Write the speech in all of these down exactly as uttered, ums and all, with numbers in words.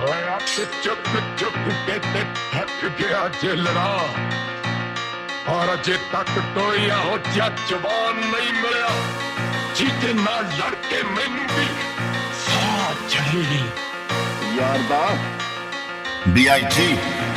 चुक चुक के ते थक गया जेलरा और अजे तक कोई हो जवान नहीं मिलया जिहदे नाल लड़ के मैनू भी साथ चली यार दा बी आई जी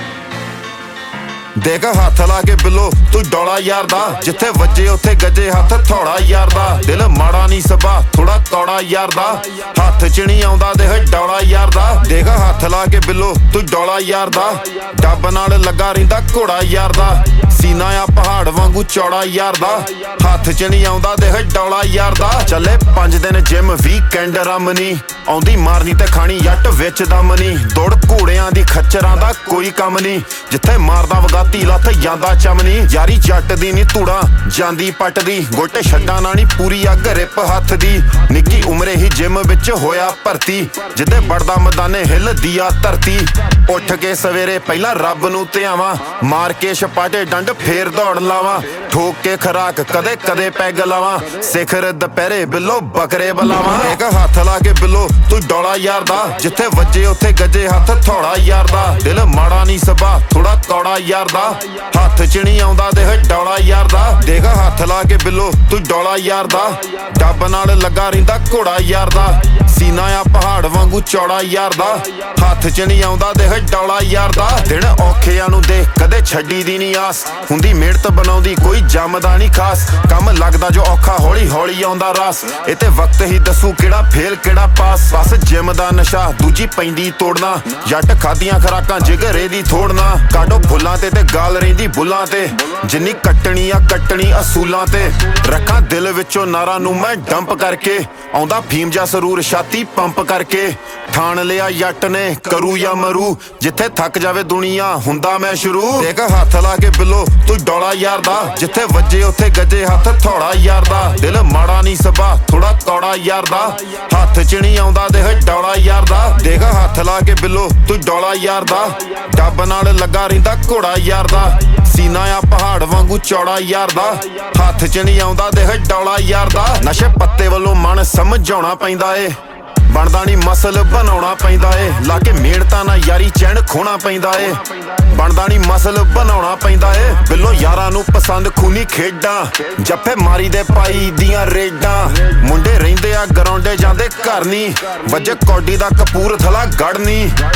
देख हथ ला के बिलो तू डौला यार दा जिथे वजे उथे गजे हथ थोड़ा यार दा दिल माड़ा नहीं सबा थोड़ा कौड़ा यार दा हथ च नहीं आउंदा देख डौला यार दा देख हथ ला के बिलो तू डौला यार दा डब नाल लगा रहिंदा घोड़ा यार दा सीना आ पहाड़ वांगू चौड़ा यार दा हथ च नहीं आउंदा देख डौला यार दा चले पंज दिन जिम वीकेंड रमनी आउंदी मारनी ते खानी जट विच दम नी दौड़ घोड़ियां दी खच्चरां दा कोई कम नी जिथे मारदा वगाती लथ जांदा चमनी यारी जट दी नी तूड़ा जांदी पट दी गोटे छड्डां ना नी पूरी अग रिप हथ दी निक्की उमरे ही जिम विच होया भर्ती जिदे बड़दा मैदाने हिलदी आ धरती उठ के सवेरे पहला रब नू ध्यावां मार के छपाटे डंड फेर दौड़ लावां ठोक के खराक कदे कदे पैग लावां सिखर दुपहरे बिलो बकरे बलावां एक हथ ला के बिलो तू डौला यार दा जिथे वजे उथे गजे हथ थोड़ा यार दा दिल माड़ा नहीं सबा थोड़ा कौड़ा यार दा हथ च नहीं आउंदा देख डौला यार दा देख हथ ला के बिलो तू डौला यार दा डब नाल लगा रहिंदा घोड़ा यार दा सीना आ पहाड़ वांगू चौड़ा यार दा हथ च नहीं आउंदा देख डौला यार दा दिन औखियां नू देख कदे छड्डी दी नहीं आस हुंदी मेहनत बनाउंदी कोई जमदा नहीं खास कम लगदा जो औखा हौली हौली आउंदा रास इते वक्त ही दसू केड़ा फेल केड़ा पास बस जिम दा नशा दूजी पैंदी तोड़ना जट खादियां खराकां जिगरे दी थोड़ना काडो फुल्लां ते ते गाल रहिंदी बुल्लां ते जिन्नी कट्टनी आ कट्टनी असूलां ते रखां दिल विचों नारा नू मैं डंप करके आउंदा फीम जा सरूर छाती पंप करके ठाण लिया जट ने करू या मरू जिथे थक जावे दुनिया हुंदा मैं शुरू देख हथ ला के बिलो तू डौला यार दा जिथे वजे उथे गजे हथ थोड़ा यार दा दिल माड़ा नहीं सबा थोड़ा कौड़ा यार दा हथ च नहीं आउंदा देख डौला यार दा देख हथ ला के बिलो तू डौला यार दा डब नाल लगा रहिंदा घोड़ा यार दा सीना आ पहाड़ वांगू चौड़ा यार दा हथ च नहीं आउंदा देख डौला यार दा नशे पत्ते वल्लों मन समझाउणा पैंदा ए बनदा नहीं मसल बनाउणा पैंदा ए लाके मेहनतां ना यारी चैन खोना पैंदा ए बनदा नहीं मसल बनाउणा पैंदा ए बिलो यारां नू पसंद खूनी खेडां जफ्फे मारी दे पाई दियां रेडां मुंडे रहिंदे आ ग्राउंडे जांदे घर नी वजे कौडी दा कपूरथला गढ़ नी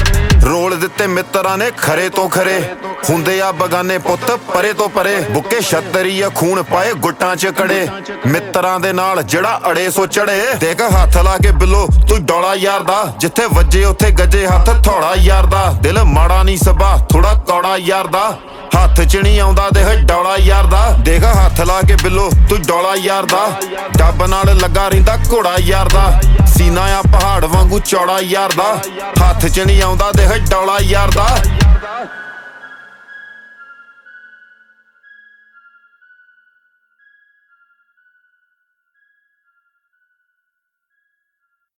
रोल दिते मित्रां ने खरे तो खरे हुंदे आ बगाने पुत्त परे तो परे बुके छत्तरी आ खून पाए गुट्टां च कड़े मित्रां दे नाल जेड़ा अड़े सो चढ़े देख हथ ला के बिलो तू डौला यार दा जिथे वजे उथे गजे हथ थोड़ा यार दा दिल माड़ा नहीं सबा थोड़ा कौड़ा यार दा हथ च नहीं आउंदा देख डौला यार दा देख हथ ला के बिलो तू डौला यार दा डब नाल लगा रहिंदा घोड़ा यार दा सीना आ पहाड़ वांगू चौड़ा यार दा हथ च नहीं आउंदा देख डौला यार दा